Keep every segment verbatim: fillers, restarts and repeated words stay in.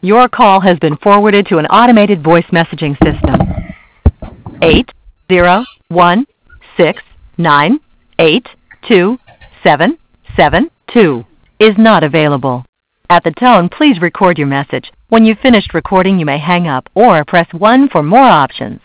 Your call has been forwarded to an automated voice messaging system. Eight zero one six nine eight two seven seven two is not available. At the tone, please record your message. When you've finished recording, you may hang up or press one for more options.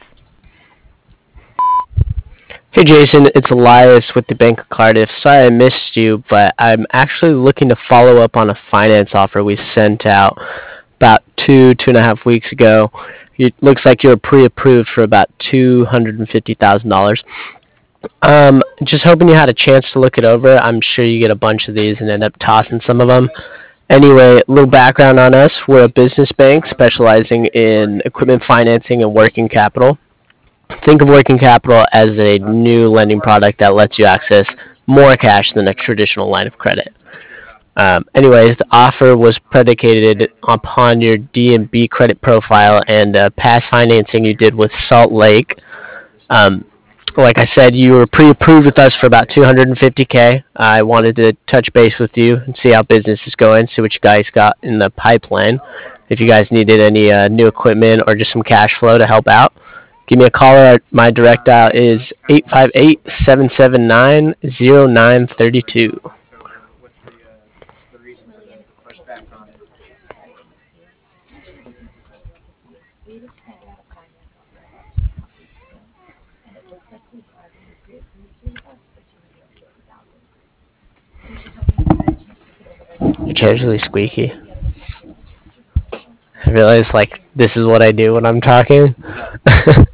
Hey Jason, it's Elias with the Bank of Cardiff. Sorry I missed you, but I'm actually looking to follow up on a finance offer we sent out about two, two and a half weeks ago. It looks like you were pre-approved for about two hundred fifty thousand dollars. Um, just hoping you had a chance to look it over. I'm sure you get a bunch of these and end up tossing some of them. Anyway, a little background on us. We're a business bank specializing in equipment financing and working capital. Think of working capital as a new lending product that lets you access more cash than a traditional line of credit. Um, anyways, the offer was predicated upon your D and B credit profile and uh, past financing you did with Salt Lake. Um, like I said, you were pre-approved with us for about two hundred fifty K. I wanted to touch base with you and see how business is going, see what you guys got in the pipeline. If you guys needed any uh, new equipment or just some cash flow to help out, give me a call. My direct dial is eight five eight, seven seven nine, zero nine three two. Your chair's really squeaky. I realize, like, this is what I do when I'm talking.